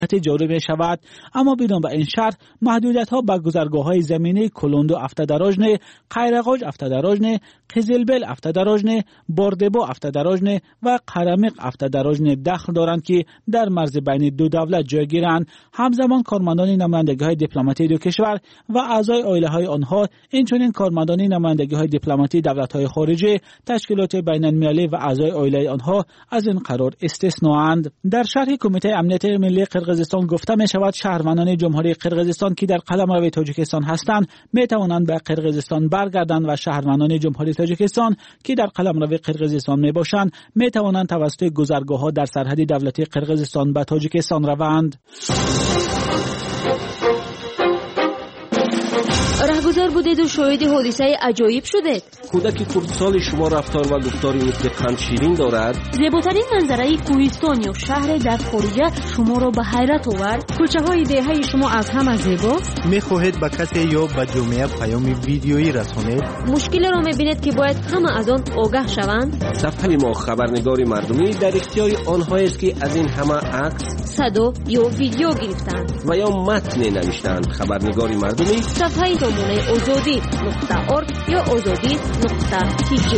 جاری می شود. اما بدون این شرط محدودیت ها به گذرگاه‌های زمینی کلوندو افتادراژنه، قایرغاج افتادراژنه، قزلبل افتادراژنه، باردبو افتادراژنه و قرمیق افتادراژنه دخل دارند که در مرز بین دو دولت جای گیرند. همزمان کارمندان نمایندگی‌های دیپلماتی دو کشور و اعضای عائله‌های آنها، اینچنین کارمندان نمایندگی‌های دیپلماتی دولت‌های خارجی، تشکیلات بین‌المللی و اعضای عائله آنها از این قرار استثنااند. در شرح کمیته امنیت ملی قرقیزستان گفته می شود شهروندان جمهوری قرقیزستان که در قلمرو تاجیکستان هستند می توانند به قرقیزستان برگردند و شهروندان جمهوری تاجیکستان که در قلمرو قرقیزستان می باشند می توانند توسط گذرگاه‌ها در سرحد دولتی قرقیزستان به تاجیکستان روند. رهگذر بودید و شاهد حادثه عجایب شدید. کودک خردسال شما رفتار و گفتاری مثل قند شیرین دارد. زیباترین منظره کوهستان یا شهر در خارج شما را به حیرت آورد. کوچه های دهه شما از همه زیباست. میخواهید به کسی یا به جامعه پیام ویدیویی رسانید؟ مشکل را میبینید که باید همه از آن آگاه شوند. صفحه ما خبرنگار مردمی در اختیار آنهایی است که از این همه عکس، صدا یا ویدیو گرفتند و یا متن نوشتند. خبرنگار مردمی صفحه سامانه azadi.org یا azadi.tg.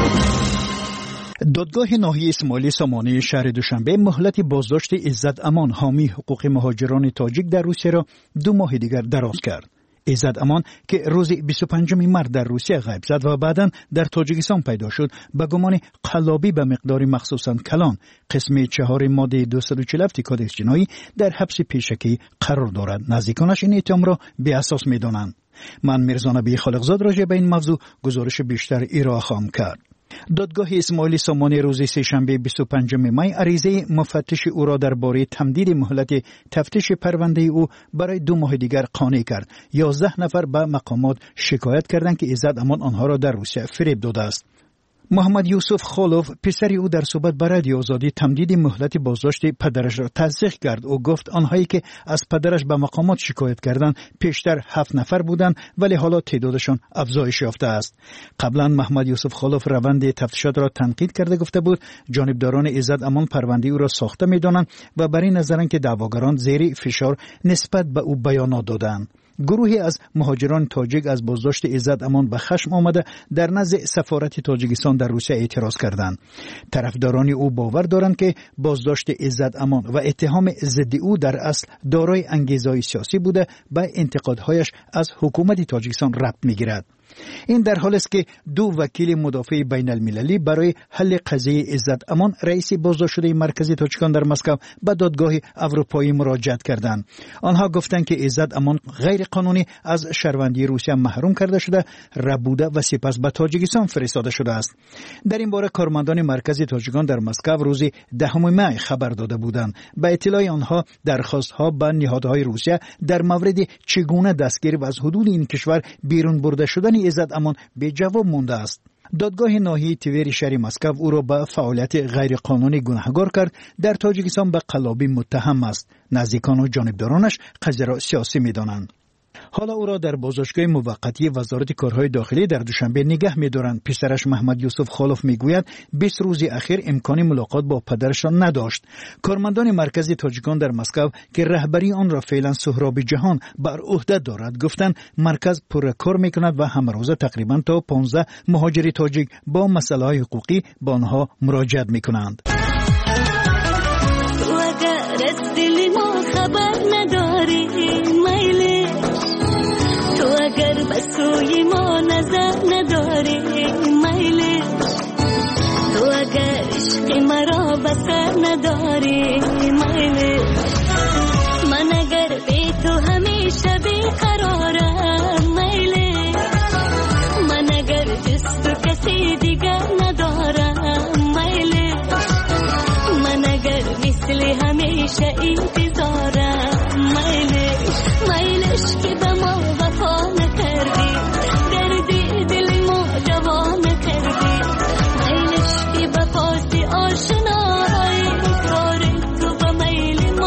دادگاه ناحیه اسماعیلی سامانه شهر دوشنبه مهلت بازداشت عزت امان حامی حقوق مهاجران تاجیک در روسیه را 2 ماه دیگر دراز کرد. عزت امان که روز 25 مارس در روسیه غیب شد و بعداً در تاجیکستان پیدا شد به گمان قلابی به مقدار مخصوصاً کلان قسم 4 ماده 247 کدکس جنایی در حبس پیشکی قرار دارد. نزدیکانش این اتهام را بی اساس می‌دانند. من میرزا نبی خالقزاد راجع به این موضوع گزارش بیشتر ارائه خواهم کرد. دادگاه اسماعیلی سامانه روز سه‌شنبه 25 می عریضه مفتش او را درباره تمدید مهلت تفتیش پرونده او برای 2 ماه دیگر قانع کرد. 11 نفر به مقامات شکایت کردند که عزت امان آنها را در روسیه فریب داده است. محمد یوسف خالوف پسر او در صحبت با رادیو آزادی تمدید مهلت بازداشت پدرش را تصدیق کرد. او گفت آنهایی که از پدرش به مقامات شکایت کردند پیشتر 7 نفر بودند ولی حالا تعدادشان افزایش یافته است. قبلا محمد یوسف خالوف روند تفتیشات را تنقید کرده گفته بود جانبداران عزت امان پرونده او را ساخته می‌دانند و بر این نظرند که دعواگران زیر فشار نسبت به او بیانات دادند. گروهی از مهاجران تاجیک از بازداشت عزت امان به خشم آمده در نزد سفارت تاجیکستان در روسیه اعتراض کردند. طرفداران او باور دارند که بازداشت عزت امان و اتهام ضد او در اصل دارای انگیزه‌های سیاسی بوده به انتقادهایش از حکومت تاجیکستان ربط می‌گیرد. این در حالی است که 2 وکیل مدافع بین المللی برای حل قضیه عزت امان رئیس بازداشت شده مرکزی تاجیکستان در مسکو به دادگاه اروپایی مراجعت کردند. آنها گفتند که عزت امان غیر قانونی از شهروندی روسیه محروم کرده شده، ربوده و سپس به تاجیکستان فرستاده شده است. در این باره کارمندان مرکزی تاجیکستان در مسکو روز 10 می خبر داده بودند. به اطلاع آنها درخواست‌ها به نهادهای روسیه در مورد چگونه دستگیری و از حدود این کشور بیرون برده شدن عزت امان به جواب مانده است. دادگاه ناحیه تیوری شهر مسکو او را به فعالیت غیر قانونی گناهکار کرد. در تاجیکستان به قلابی متهم است. نزدیکان و جانبدارانش قضیه را سیاسی می‌دانند. حالا او را در بازداشتگاه موقتی وزارت کارهای داخلی در دوشنبه نگه می‌دارند. پسرش محمد یوسف خالوف میگوید 20 روز اخیر امکان ملاقات با پدرش را نداشت. کارمندان مرکزی تاجیکان در مسکو که رهبری آن را فعلا سهراب جهان بر عهده دارد گفتند مرکز پر کار می‌کند و همروزه تقریبا تا 15 مهاجر تاجیک با مسائل حقوقی با آنها مراجعت می‌کنند. اگر بسوی ما نظر نداری میلی تو اگر عشق مرا بسر نداری میلی من اگر بی تو همیشه بیقرارم میلی من اگر جز تو کسی دیگر ندارم میلی من اگر مثل همیشه انتظارم میلی میلش که به ما وفا نکردی دردی دل ما جوان کردی میلش که به پاس آشنایی کار تو به میل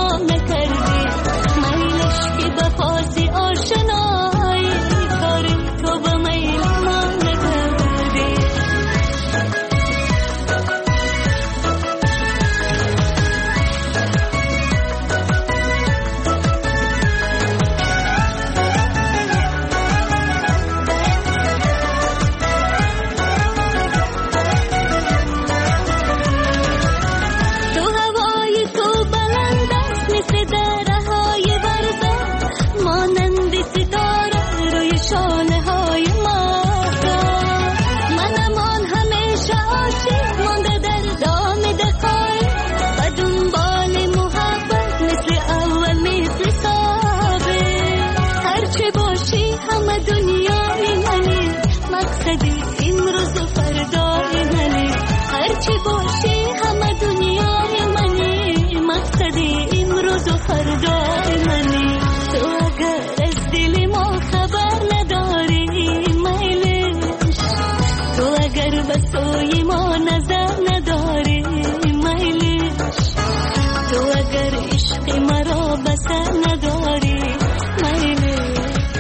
بسر نداری میله.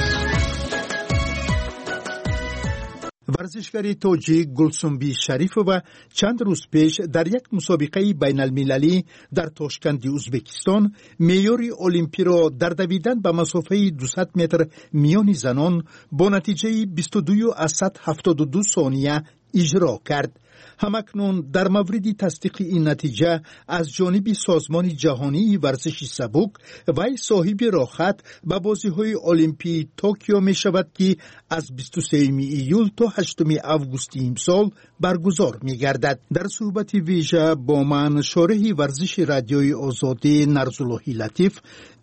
ورزشکاری تاجیک گلسنبی شریفووا چند روز پیش در یک مسابقه بین المللی در تاشکند ازبکستان معیار المپی را در دویدن به مسافه 200 متر میان زنان با نتیجه 22.72 ثانیه اجرا کرد. همکنون در مورد تصدیق این نتیجه از جانب سازمان جهانی ورزش سبک وی صاحب راهخط به بازی‌های المپی توکیو می شود که از 23 ایول تا 8 آگوست امسال برگزار می گردد. در صحبت ویژه با من شارح ورزش رادیوی آزادی نرزاللهی لطیف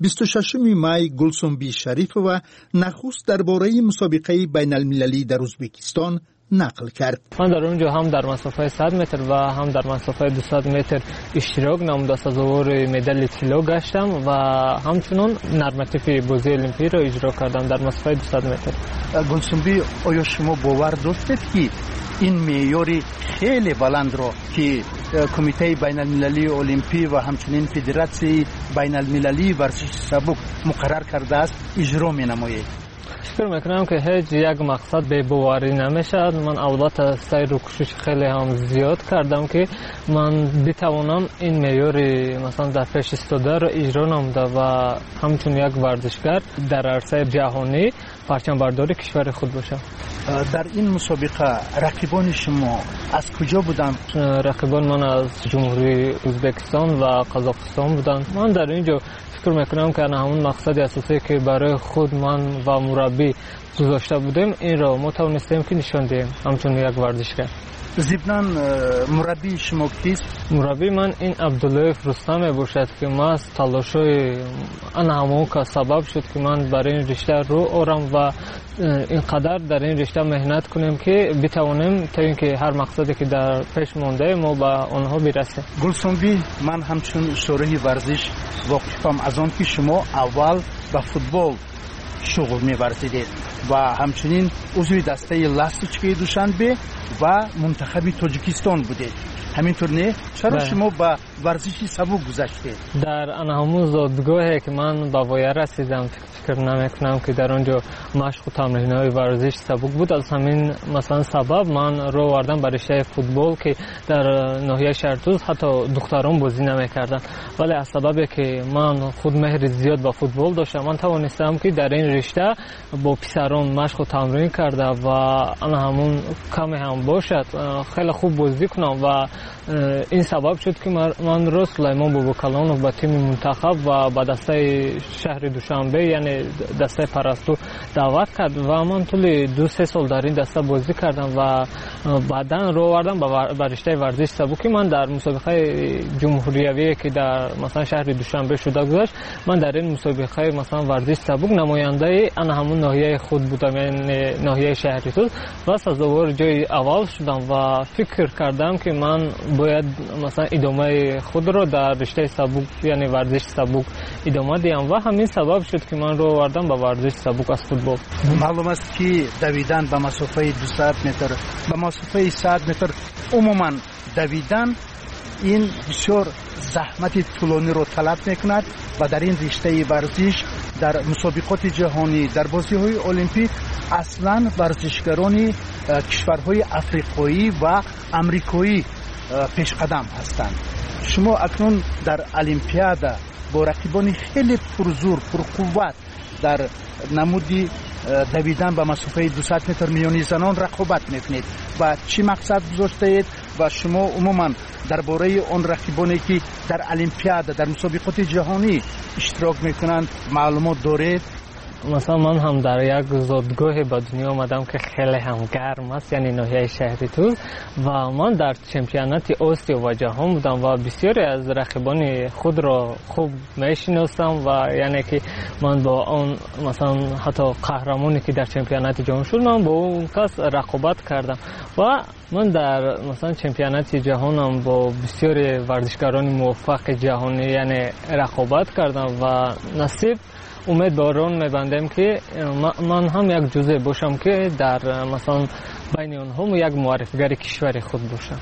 26 می گلسنبی شریفووا نخست درباره مسابقه بین المللی در ازبکستان نقل کرد. من در اونجا هم در مسافه 100 متر و هم در مسافه 200 متر اشتراک نموده سزاوار مدال طلا گشتم و همچنین نرمتیف بازی المپی را اجرا کردم در مسافه 200 متر. گلسنبی آیا شما باور داشتید که این معیار خیلی بلند را که کمیته بین المللی المپی و همچنین فدراسیون بین المللی ورزش سبک مقرر کرده است اجرا می نماید؟ فکر میکنم که هیچ یک مقصد به باوری نمیشد. من اولات سعی و کوشش خیلی هم زیاد کردم که من بتوانم این معیار مثلا در پیش ایستاده را اجرا نموده و همچون یک ورزشگر در عرصه جهانی پرچم برداری کشور خود باشم. در این مسابقه رقیبان شما از کجا بودند؟ رقیبان من از جمهوری ازبکستان و قزاقستان بودند. من در اینجا فکر میکنم که همون مقصد اساسی که برای خود من و مربی گذاشته بودیم این را ما توانستیم که نشان دهیم همچون یک ورزشگر. ضمناً مربی شما کیست؟ مربی من این عبدالله رستم باشد که ما از تلاش‌های همون که سبب شد که من برای این رشته رو آورم و اینقدر در این رشته مهنت کنیم که بتوانیم تا اینکه هر مقصدی که در پیش مونده ما به آنها برسیم. گلسنبی من همچون شارح ورزش واقفم از آن که شما اول به فوتبال شغل می‌ورزیدید و همچنین عضو دسته لاستیچکی دوشنبه و منتخب تاجیکستان بودید. همینطور نه؟ چرا شما به ورزشی سبک گذشتید؟ در همون زادگاهی که من به وایه رسیدم فکر نمیکنم که در اونجا مشق و تمرین‌های ورزش سبک بود. از همین مثلا سبب من رو آوردم به رشته فوتبال که در ناحیه شهرتوز حتی دختران بازی نمی‌کردن، ولی از سببی که من خود مهر زیاد به فوتبال داشتم من توانستم که در این رشته با پسران مشق و تمرین کرده و همون کمی هم باشد خیلی خوب بازی کنم و این سبب شد که من رو سلیمان باباکلانوف به تیم منتخب و به دسته شهر دوشنبه یعنی دسته پرستو دعوت کرد و من طول 2-3 سال در این دسته بازی کردم و بعدا رو آوردم به رشته ورزش سبکی. من در مسابقه جمهوریوی که در مثلا شهر دوشنبه شده گذاشت من در این مسابقه مثلا ورزش سبک نماینده همون ناحیه خود بودم یعنی ناحیه شهرتوز و سزاوار جای اول شدم و فکر کردم که من باید مثلا ادامه خود رو در رشته سبک یعنی ورزش سبک ادامه دهم و همین سبب شد که من رو آوردم به ورزش سبک از فوتبال. معلوم است که دویدن به مسافه 200 متر به مسافه 100 متر عموما دویدن این بسیار زحمت طولانی رو طلب میکند و در این رشته ورزش در مسابقات جهانی در بازی‌های المپی اصلا ورزشکاران کشورهای افریقایی و امریکایی پیش قدم هستند. شما اکنون در المپیاد با رقیبان خیلی پرزور پرقوت در نمودی دویدن به مسافه 200 متر میانی زنان رقابت میکنید و چی مقصد گذاشته اید و شما عموما درباره آن رقیبانی که در المپیاد در مسابقات جهانی اشتراک میکنند معلومات دارید؟ مثلا من هم در یک زادگاه به دنیا آمدم که خیلی هم گرم است یعنی ناحیه شهرتوز و من در چمپیونات آسیا و جهان بودم و بسیاری از رقیبان خود را خوب میشناسم و یعنی که من با اون مثلا حتی قهرمانی که در چمپیونات جهان شد من با اون کس رقابت کردم و من در مثلا چمپیونات جهانم با بسیاری ورزشکاران موفق جهانی یعنی رقابت کردم و نصیب امیدوارم میبندم که من هم یک جزء باشم که در مثلا بین اونها یک معرفیگر کشور خود باشم.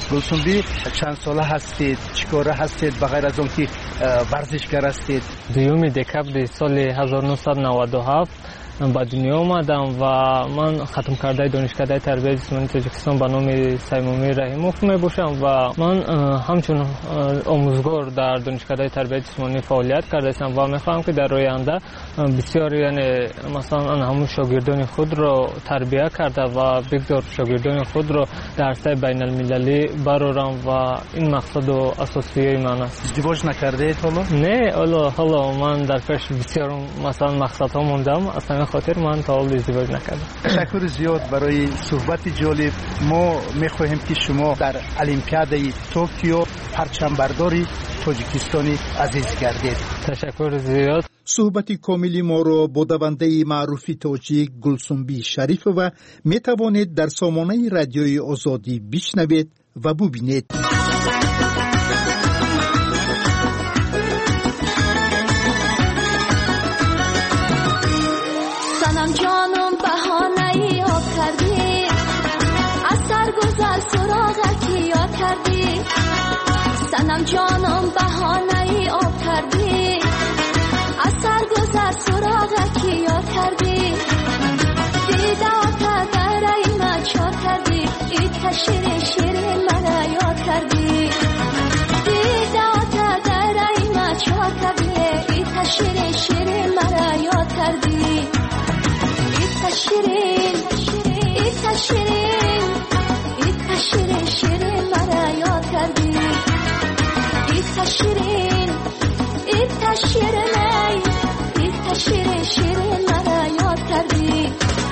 گلسنبی چند ساله هستید؟ چیکاره هستید بغیر از اون که ورزشگر هستید؟ 2 دکبر سال 1997 به دنیا آمدم و من ختم کرده دانشکده تربیت جسمانی تاجیکستان به نام سیمومی رحیموف می باشم و من همچون آموزگار در دانشکده تربیت جسمانی فعالیت کرده ام و میخواهم که در آینده بسیار یعنی مثلا همون شاگردان خود را تربیت کرده و بگذار شاگردان خود را در سطح بین المللی برارم و این مقصد و اساسی من است. ازدواج نکرده حالا؟ نه حالا من در پیش بسیار مثلا مقصدها موندم، اصلا خاطر من تا حال ازدواج نکردم. تشکر زیاد برای صحبت جالب. ما میخواهیم که شما در المپیادای توکیو پرچم برداری تاجیکستانی عزیز گردید. تشکر زیاد. صحبت کاملی ما را با دونده معروف تاجیک گلسنبی شریف و می توانید در سامانه رادیوی آزادی بشنوید و ببینید. سنم جانم بهانه‌ای آب کردی، از سرگذر سراغکی یاد کردی. سنم جانم بهانه‌ای آب کردی، از سرگذر سراغکی یاد کردی. دیده آتا در ایمه چا کردی، ایت شیرین شیرین مرا یاد کردی. دیده آتا در ایمه چا کردی، ایت شیرین شیرین مرا یاد کردی. شیرین ایت شیرین ایت شیرین شیرین مرا یاد کردی. ایت شیرین ایت شیرین ایت شیرین شیرین مرا یاد کردی.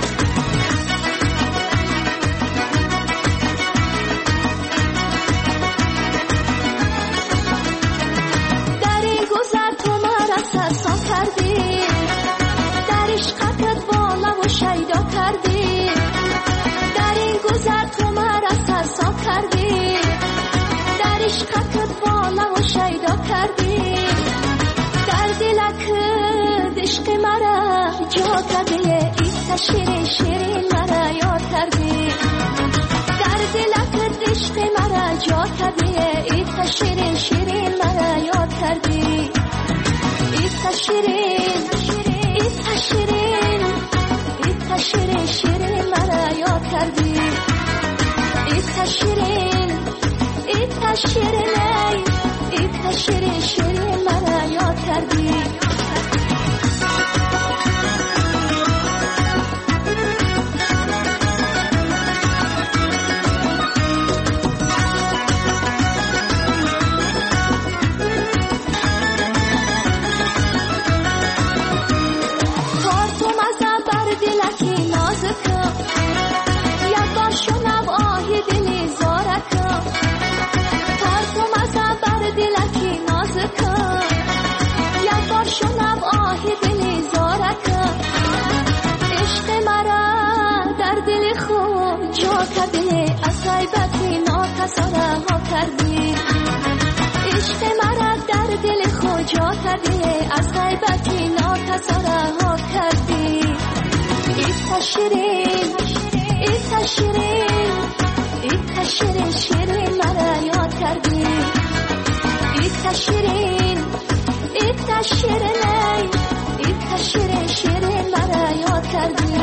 در این گذر تو مرا سرسام کردی، در عشقت بالا و شیدا کردی. در این گذر تو مرا سرسام کردی، در عشقت بالا و شیدا کردی. در دلت عشق مرا جا کردی، ایت شیرین شیرین مرا یاد کردی. در دلت عشق مرا جا کردی، ایت شیرین شیرین مرا یاد کردی. ایت شیرین ایت شیرین ایت شیرین شیرین مرا یاد کردی. ایت شیرین ایت شیرین ایت شیرین شیرین مرا یاد کردی. عشق مرا در دل خود جا کردی، از غیبتی ناتصاره ها کردی. ایت شیرین ایت شیرین ایت شیرین شیرین مرا یاد کردی. ایت شیرین ایت شیرین ایت شیرین شیرین مرا یاد کردی.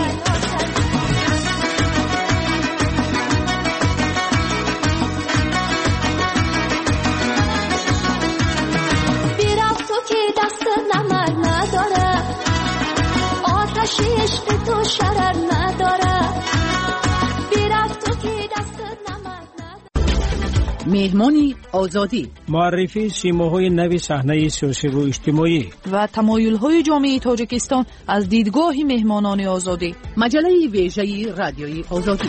عشق تو شرر نداره، بیرفت تو که دستت نمک نداره. مهمانی آزادی، معرفی سیماهای نوی صحنه سیاسی و اجتماعی و تمایل‌های جامعه تاجیکستان از دیدگاه مهمانان آزادی. مجله ویژه رادیوی آزادی.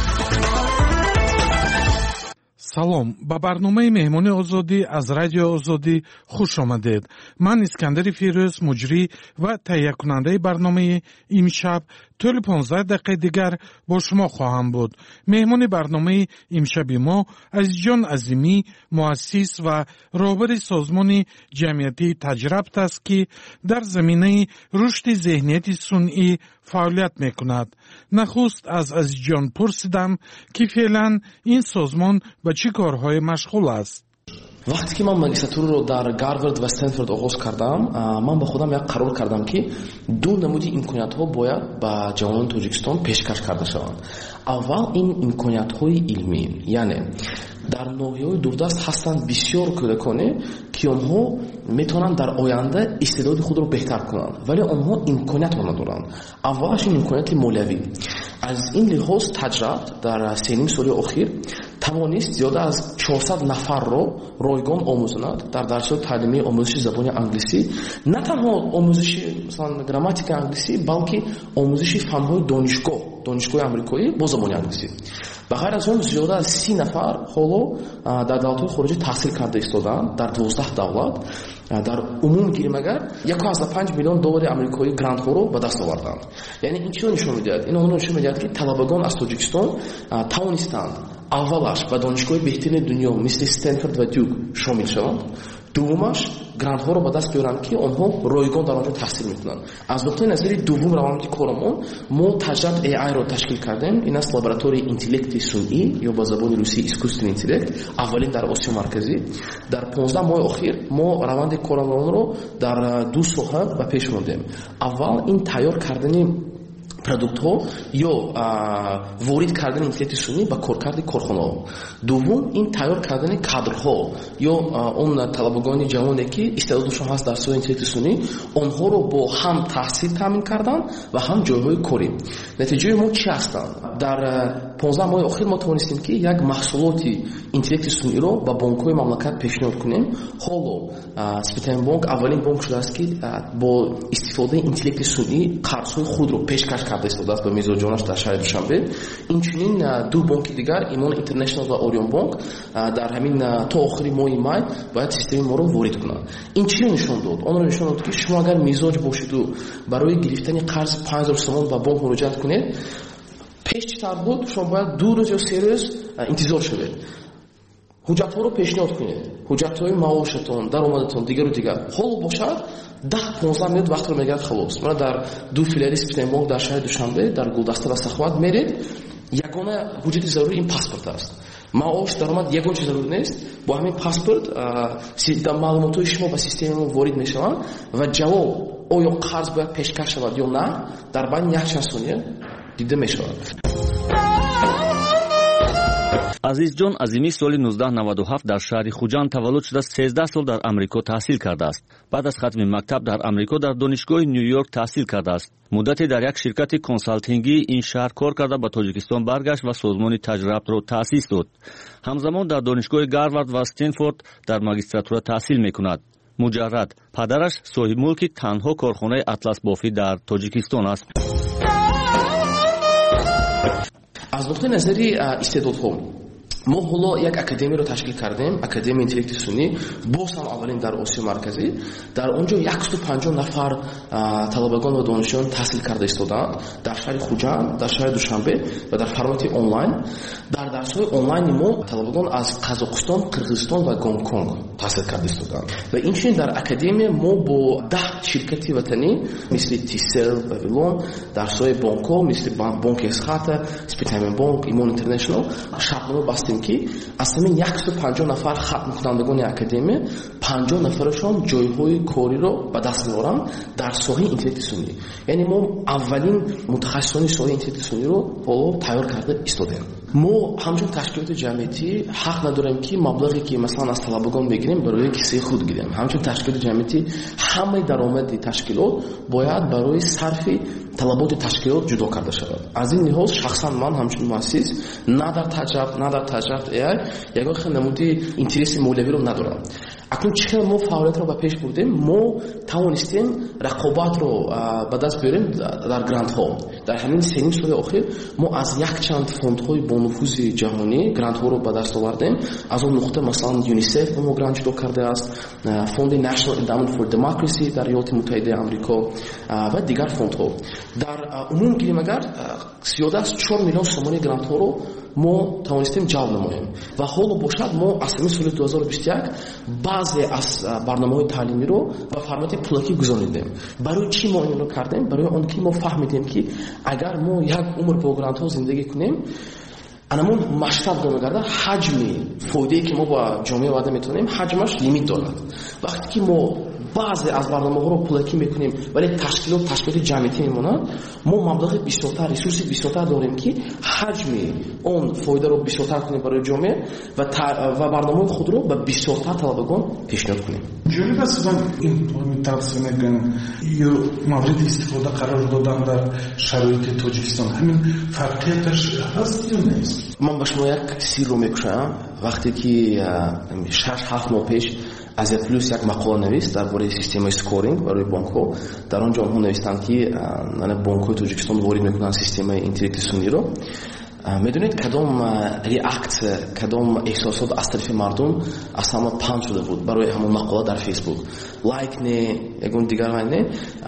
салом ба барномаи меҳмони озодӣ аз радиои озодӣ хуш омадед. ман искандари фирӯз муҷрӣ ва таҳиякунандаи барномаи имшаб тӯли 15 дақиқаи дигар бо шумо хоҳам буд. меҳмони барномаи имшаби мо азизҷон азимӣ, муассис ва роҳбари созмони ҷамъиятии таҷрабт аст ки дар заминаи рушди зеҳнияти сунъӣ فعالیت میکند. نخست از عزیزجان پرسیدم که فعلا این سازمان به چه کارهای مشغول است. وقتی که من ماگістратура رو در گاروارد و استنفورد آغاز کردم، من با خودم یک قرار کردم که دو نمودی امکانیت‌ها باید به جوانان تاجیکستان پیشکش کرده شوند. اول این امکانیت‌های علمی، یعنی در ناحیه‌های دوردست هستند بسیار کودکانی که آنها میتونن در آینده استعداد خود رو بهتر کنند، ولی آنها امکانیت ندارند. اولش این امکانیت مالیوی. از این لحاظ تجربه در 3 سال اخیر توانست زیاده از 400 نفر رو رایگان آموزاند در درس‌های تعلیمی آموزش زبان انگلیسی، نه تنها آموزش مثلا گراماتیک انگلیسی، بلکه آموزش فن‌های دانشگاه آمریکایی با زبان انگلیسی. به غیر از اون زیاده از 30 نفر حالا در دولت‌های خارجی تحصیل کرده ایستادند در 12 دولت. در عموم گیریم اگر 1.5 میلیون دلار آمریکایی گرانت ها رو به دست آوردند. یعنی این چی نشون می‌دهد؟ این اون نشون می‌دهد که طلبگان از تاجیکستان توانستند اولش به دانشگاه بهترین دنیا مثل استنفورد و دیوک شامل شوند، دومش گرانت ها رو به دست بیارن که آنها رایگان در آنجا تحصیل میکنن. از نقطه نظر دوم روند کارمون ما تجربه AI رو تشکیل کردیم. این است لابراتوری اینتلکت صنعی یا با زبان روسی اسکوستن اینتلکت، اولین در آسیا مرکزی. در 15 ماه اخیر ما روند کارمون رو در 2 ساحه به پیش بردیم. اول این تیار کردن پروداکت ها یا وارد کردن اینتلکت صنعی به کارکرد کارخانه ها. دوم این تیار کردن کادرها یا اون طلبگان جوانی که استعدادشون هست در سوی اینتلکت صنعی، آنها رو با هم تحصیل تامین کردن و هم جایهای کاری. نتیجه ما چی هستند؟ در 15 ماه اخیر ما توانستیم که یک محصولات اینتلکت صنعی رو به بانک‌های مملکت پیشنهاد کنیم. حالا سپیتاین بانک اولین بانک شده است که با استفاده اینتلکت صنعی قرض‌های خود رو پیشکش کرده است به میزبانش در شهر دوشنبه. اینچنین 2 بانک دیگر، ایمان اینترنشنال و اوریون بانک، در همین تا آخر ماه مای باید سیستم ما رو وارد کنند. این چی نشون داد؟ اون نشون داد که شما اگر میزاج باشید و برای گرفتن قرض 5000 تومان به بانک مراجعه کنید، پیش چطور بود؟ شما باید 2 روز یا 3 روز انتظار شوید. حجت ها رو پیشنهاد کنید، حجت های معاشتون، درآمدتون دیگر و دیگر. حال باشد 10-15 منت وقت رو میگیرد خلاص. من در 2 فیلیال سپیتاین بانک در شهر دوشنبه در گلدسته و سخاوت میرید، یگانه حجت ضروری این پاسپورت است. معاش درآمد یگان چیز ضروری نیست. با همین پاسپورت معلومات شما به سیستم ما وارد میشوند و جواب آیا قرض باید پیشکش شود یا نه در بین یک چند ثانیه دیده میشود. عزیز جان عظیمی سال 1997 در شهر خوجان تولد شده، 13 سال در امریکا تحصیل کرده است. بعد از ختم مکتب در امریکا در دانشگاه نیویورک تحصیل کرده است. مدتی در یک شرکت کنسالتینگی این شهر کار کرده به تاجیکستان برگشت و سازمان تجربه را تأسیس داد. همزمان در دانشگاه گاروارد و استنفورد در ماگістратура تحصیل میکند. مجرد پدرش صاحب ملک تنها کارخانه اطلس بافی در تاجیکستان است. از نقطه نظری استعدادها ما حالا یک اکادمی رو تشکیل کردیم، اکادمی اینتلکت صنعی، باز هم اولین در آسیا مرکزی. در اونجا 150 نفر طلبگان و دانشجویان تحصیل کرده ایستادند در شهر خوجان، در شهر دوشنبه و در فرمت آنلاین. در درس‌های آنلاین ما طلبگان از قزاقستان، قرقیزستان و گنگ کنگ تحصیل کرده ایستادند و اینچنین در اکادمی ما با 10 شرکت وطنی مثل تیسل، بابلون، درس‌های بانک‌ها مثل بانک اسخات، سپیتاین بانک، ایمان اینترنشنال شرطنامه بستیم که از همین 150 نفر ختم کنندگان اکادمی 50 نفرشون جایهای کاری رو به دست میارن در ساحه اینتلکت صنعی. یعنی ما اولین متخصصان ساحه اینتلکت صنعی رو حالا تیار کرده ایستادیم. ما همچون تشکیلات جمعیتی حق نداریم که مبلغی که مثلا از طلبگان بگیریم برای کسی خود گیریم. همچون تشکیلات جمعیتی همه درآمد تشکیلات باید برای صرف طلبات تشکیلات جدا کرده شود. از این لحاظ شخصا من همچون مؤسس نه در تجربه AI یگان خیلی نمودی اینترس مولوی رو ندارم. اکنون چه ما فعالیت رو به پیش بردیم، ما توانستیم رقابت رو به دست بیاریم در گرانت ها. در همین 3 سال اخیر ما از یک چند فوندهای با نفوذ جهانی گرانت ها رو به دست آوردیم. از اون نقطه مثلا یونیسف ما گرانت جدا کرده است، فوند نشنال اندامنت فور دموکراسی در ایالات متحده آمریکا و دیگر فوندها. در عموم گیریم اگر زیاده از 4 میلیون تومان گرانت ها رو мо тавонистем ҷалб намоем ва ҳоло бошад мо аз самии соли 2021 баъзе аз барномаҳои таълимиро ба формати пулакӣ гузаронидем. Барои чӣ мо инро кардем? Барои он ки мо фаҳмидем ки агар мо як умр бо грантҳо зиндагӣ кунем, анамон масштаб мегардад, ҳаҷми фоидае ки мо ба ҷомеа ваъда метавонем ҳаҷмаш лимит дорад. Вақте ки мо баъзе аз барномаҳоро пулакӣ мекунем, вале ташкилоти ҷамъиятӣ мемонад, мо маблағи бисёртар, ресурси бисёртар дорем ки ҳаҷми он фоидаро бисёртар кунем барои ҷомеа ва барномаҳои худро ба бисёртар талабагон пешниҳод кунем. ҷолиб аст ман ин тавсия мекунам ё мавриди истифода қарор додан дар шароити Тоҷикистон ҳамин фарқияташ ҳаст ё нест? ман ба шумо як сирро мекушам. Вақте ки 6-7 моҳ пеш Азия Плюс як мақола навист дар бораи системаи скоринг барои бонкҳо. Дар он ҷо онҳо навистанд ки бонкҳои Тоҷикистон ворид мекунанд системаи интеллекти сунъиро. медонед кадом реакция, кадом эҳсосот аз тарафи мардум аз ҳама панд шуда буд барои ҳамон мақола дар Фейсбук? Лайк не, ягон дигар не,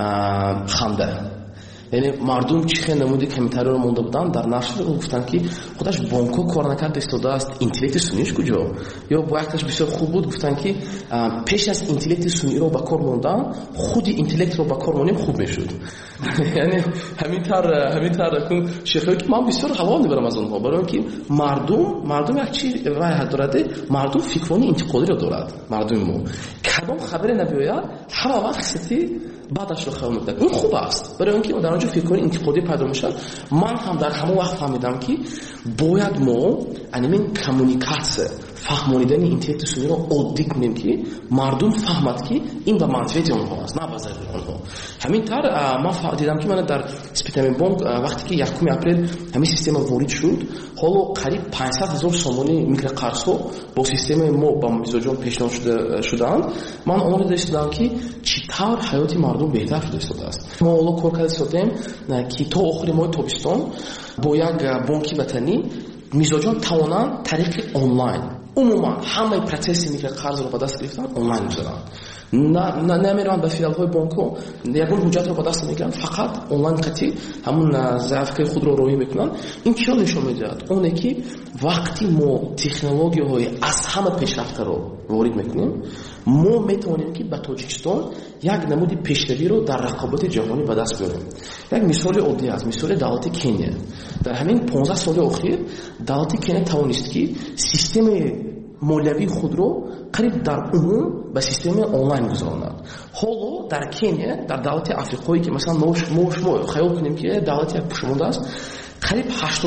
ханда. یعنی مردم چی خیلی نمودی کمیتری رو مونده بودن در نشر و گفتن که خودش بانکو کار نکرد استفاده است اینتلکت سنیش کجا یا با وقتش بسیار خوب بود گفتن که پیش از اینتلکت سنی رو با کار موندن خود اینتلکت رو با کار مونیم خوب میشد. یعنی همین طرح کن شیخی که من بسیار حوال میبرم از اونها برای اینکه مردم یک چی وای دارده مردم فکرانی انتقادی رو دارد مردم ما کدام خبری نبیاید همه وقت خستی بعدش رو خبر میدن. این خوب است برای اینکه در اونجا فکرانی انتقادی پیدا میشه. من هم در همون وقت فهمیدم که باید ما انیمین کمونیکاسیون فهموندن اینترنت سنی رو عادی کنیم که مردم فهمد که این به منفعت اونها است نه به ضرر اونها. همین طور من دیدم که من در اسپیتامین بانک وقتی که 1 اپریل همین سیستم وارد شد حالا قریب 500,000 سامانی میکروقرض‌ها با سیستم ما با میزوجان پیشنهاد شدند. من اون رو دیدم که چطور حیات مردم بهتر شده است. ما حالا کار کردیم که تا آخر ماه تابستان با یک بانک وطنی میزوجان توانند طریق آنلاین عموما همه پروسس میکروقرض رو به دست گرفتن آنلاین میذارن. نمیرن به فیل‌های بانک‌ها یگان حجت رو به دست میگیرن فقط آنلاین قطعی همون ضعف‌های خود رو روی میکنن. این چی نشون میده؟ اونه که وقتی ما تکنولوژی‌های از همه پیشرفته رو وارد میکنیم ما میتونیم که به تاجیکستان یک نمودی پیشروی رو در رقابت جهانی به دست بیاریم. یک مثال عادی است مثال دولت کنیا. در همین 15 سال اخیر دولت کنیا توانست که سیستم مالیوی خود رو قریب در عموم به سیستم آنلاین گذراند. حالا در کنیا در دولت آفریقایی که مثلا ما خیال کنیم که دولت یک پشمانده است قریب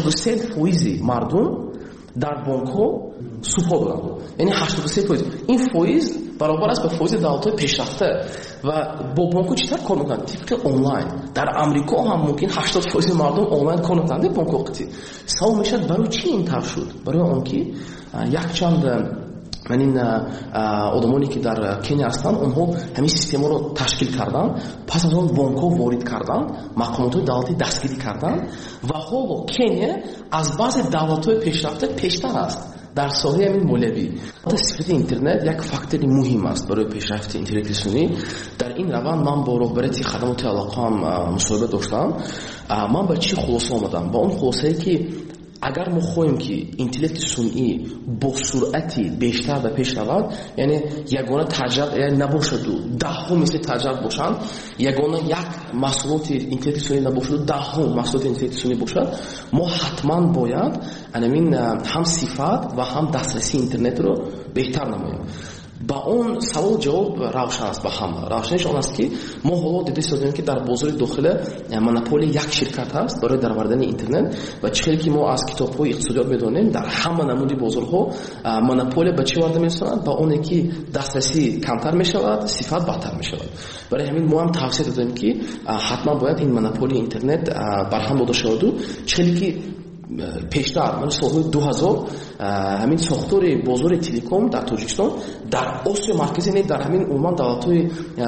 83% مردم در بانک ها سوپا دارند. یعنی 83% این فایز برابر است به فایز دولت‌های پیشرفته و با بانک‌ها چطور کار می‌کنند؟ طبق آنلاین. در آمریکا هم ممکن 80% مردم آنلاین کار می‌کنند بانک وقتی. سوال میشه برای چی این طور شد؟ برای آنکه یک چند من این آدمانی که در کنیا هستند اونها همین سیستم رو تشکیل کردن پس از اون بانک‌ها وارد کردن مقامات دولتی دستگیری کردن و حالا کنیا از بعض دولت‌های پیشرفته پیشتر است در ساحه همین مالیوی. استفاده اینترنت یک فاکتور مهم است برای پیشرفت اینترنت سنی. در این روند من با رهبری خدمات علاقه‌ام مصاحبه داشتم. من به چی خلاصه آمدم؟ با اون خلاصه‌ای که اگر ما خواهیم که اینتلکت سنئی با سرعتی بیشتر به پیش رود یعنی یگانه تجربه یعنی نباشد ده ها مثل تجربه باشند یگانه یک محصولات اینتلکت سنئی نباشد ده ها محصولات اینتلکت سنئی باشد ما حتما باید همین هم صفات و هم دسترسی اینترنت رو بهتر نماییم. با اون سوال جواب روشن است با هم. روشنش آن است که ما حالا دیدیم که در بازار داخل مونوپول یک شرکت هست برای درآوردن اینترنت و چیزی که ما از کتاب‌های اقتصادیات می‌دونیم در همه نمودی بازارها مونوپول به چه وارد می‌شوند؟ با اونی که دسترسی کمتر می‌شود صفات بدتر می‌شود. برای همین ما هم توصیه دادیم که حتما باید این مونوپول اینترنت برهم داده شود و چیزی که پیشتر من سال 2000 همین ساختار بازار تلکم در تاجیکستان در آسیا مرکزی نه در همین عمان دولت‌های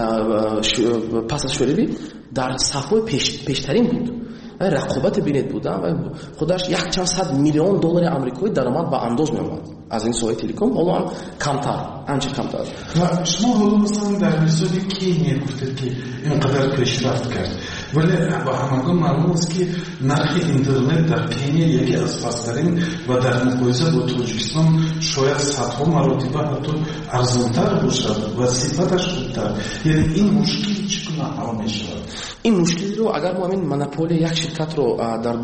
پس از شوروی در صفحه پیشترین بود. رقابت بینید بودن و خودش 100 میلیون دلار آمریکایی درآمد به انداز می‌آورد از این ساحه تلکم. حالا هم کمتر انچه کمتر. و شما حالا مثلا در مثال کنیا گفتید که اینقدر پیشرفت کرد ولی با همگان معلوم است که نرخ اینترنت در کنیا یکی از پست‌ترین و در مقایسه با تاجیکستان شاید صدها مراتب حتی ارزان‌تر باشد و صفتش خوبتر. یعنی این مشکل چگونه حل می‌شود؟ این مشکل رو اگر ما این مونوپولی یک شرکت رو در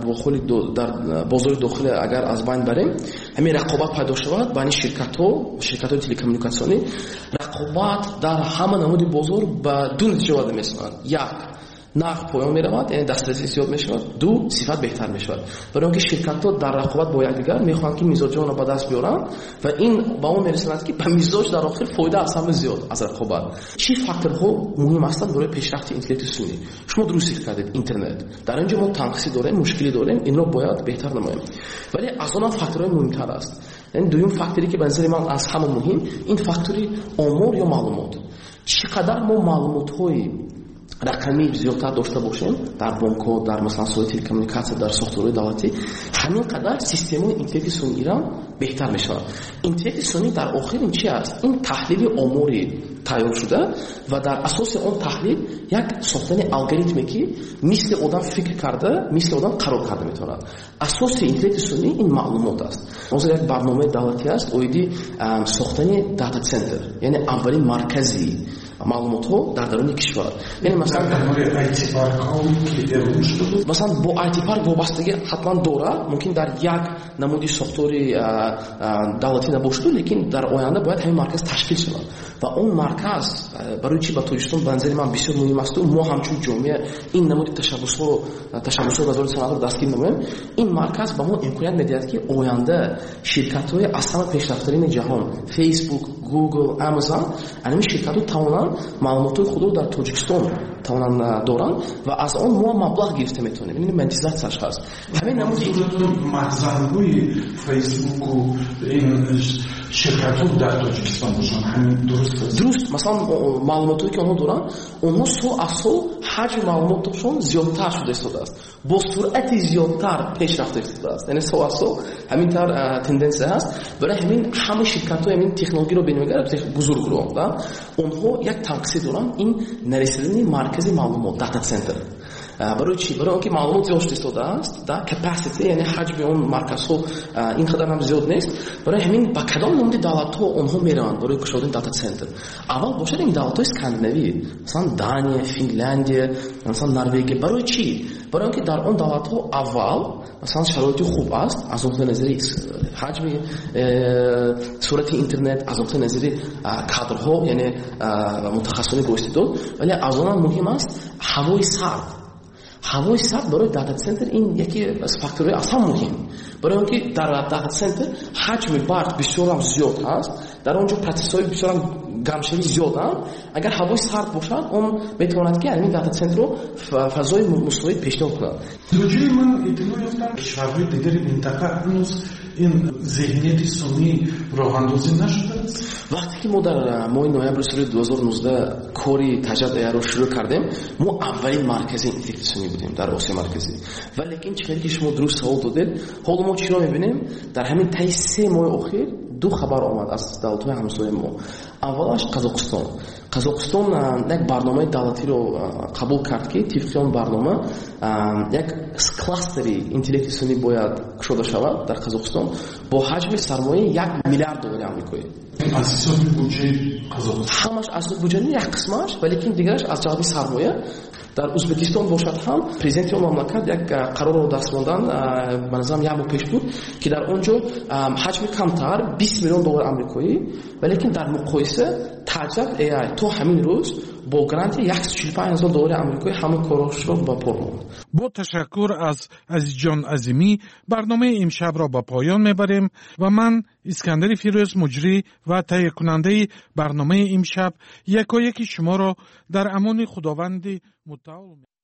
بازار داخلی اگر از بین بریم، همین رقابت پیدا شود بین شرکت‌های تلکومونیکاسیونی، رقابت در همه نمود بازار به دو نتیجه وارد می‌شود. یک، نرخ پایان می‌رود، یعنی دسترسی زیاد می‌شود. دو، صفت بهتر می‌شود. برای اینکه شرکت‌ها در رقابت با یکدیگر می‌خواهند که مزاجشون رو به دست بیارن و این با اون می‌رساند که به مزاج در آخر فایده از همه زیاد از رقابت. چی فاکتورها مهم هستند برای پیشرفت اینترنت سونی؟ شما درست ذکر کردید اینترنت. در اینجا ما تنقصی داریم، مشکلی داریم، این رو باید بهتر نماییم. ولی از اون فاکتورهای مهم‌تر است. یعنی دوم فاکتوری که به نظر من از همه مهم، این فاکتوری آمار یا معلومات. چقدر ما معلومات‌های رقمی زیادتر داشته باشیم در بانک‌ها، در مثلا سایت تلکومونیکاسیون، در ساختارهای دولتی، همین قدر سیستم اینترنت سونی ایران بهتر میشه. اینترنت سونی در آخر این چی است؟ این تحلیل آماری تیار شده و در اساس اون تحلیل یک ساختن الگوریتمی که مثل آدم فکر کرده، مثل آدم قرار کرده میتونه. اساس اینترنت سونی این معلومات است. مثلا یک برنامه دولتی است، اویدی ساختن داتا سنتر، یعنی اولین مرکزی معلومات ها در درون کشور. یعنی مثلا آیتی پارک ها که مثلا با آیتی پارک وابستگی حتما داره، ممکن در یک نمودی ساختاری دولتی نباشه، لیکن در آینده باید همین مرکز تشکیل شود و اون مرکز برای چی به تاجیکستان به نظر من بسیار مهم است. ما همچون جامعه این نمودی تشبسات وزارت صنعت رو دستگیر نماییم. این مرکز به ما امکانیت میدهد که آینده شرکت‌های اصلا پیشرفت‌ترین جهان، فیسبوک، گوگل، آمازون، همین شرکت‌ها توانند معلومات خود رو در تاجیکستان توانند دارن و از آن ما مبلغ گرفته میتونیم. این منتیزاتش هست. همین نمودی مخزن‌های فیسبوک و این شرکت‌ها در تاجیکستان باشن، همین درست. مثلا معلوماتی که اونها دارن، اونها سو حجم معلوماتشون زیادتر شده است، با سرعت زیادتر پیشرفته شده است. یعنی سو همین طور تندنس هست. برای همین همه شرکت‌ها همین تکنولوژی رو بنیاد بزرگ رو اونها یک تنقیص دارن، این نرسیدن مرکز معلومات داتا سنتر. برای چی؟ برای اینکه معلومات زیاد شده است، در کپاسیتی یعنی حجم اون مرکزها اینقدر هم زیاد نیست. برای همین با کدام نمونه دولت‌ها اونها میرن برای گشودن داتا سنتر. اول باشه این دولت‌های اسکاندیناوی، مثلا دانیه، فنلاندی، مثلا نروژ. برای چی؟ برای اینکه در اون دولت‌ها اول مثلا شرایط خوب است از نظر نظری حجم سرعت اینترنت، از نظر نظری کادرها یعنی متخصصین گوشتدار، ولی از اون مهم است هوای سرد برای داتا سنتر. این یکی از فاکتورهای اصلا مهم، برای اینکه در داتا سنتر حجم برق بسیار زیاد هست، در اونجا پروسس‌های بسیار گرمشوی زیاد هست. اگر هوای سرد باشد اون میتواند که این داتا سنتر رو فضای مساوی پیشنهاد کند. دوجوری من اطلاع یافتم کشورهای دیگر منطقه هنوز این ذهنیت سونی راه اندازی نشده است. وقتی که ما در ماه نوامبر سال 2019 کاری تجدید رو شروع کردیم، ما اولین مرکز اینترنت سونی بودیم در آسیا مرکزی. ولی این چیزی که شما درست سوال دادید، حالا ما چی رو می‌بینیم؟ در همین طی 3 ماه اخیر دو خبر آمد از دولت‌های همسایه ما. اولش قزاقستان یک برنامه دولتی رو قبول کرد که طبق اون برنامه یک کلاستری اینترنت سونی باید شده شود در قزاقستان با حجم سرمایه 1 میلیارد دلار آمریکایی. از حساب بودجه قزاقستان همش از بودجه یک قسمش، ولی که دیگرش از جهت سرمایه. در ازبکستان باشد هم پرزیدنت اون مملکت یک قرار رو دست ماندن به نظرم یک ماه پیش بود که در اونجا حجم کمتر 20 میلیون دلار آمریکایی، ولی که در مقایسه تعجب AI تو همین روز با گرانت 145,000 دلار آمریکایی همون کارش رو با پرموند. با تشکر از عزیزجان عظیمی برنامه امشب را به پایان میبریم و من اسکندر فیروز مجری و تهیه کننده برنامه امشب یکایک شما را در امان خداوند متعال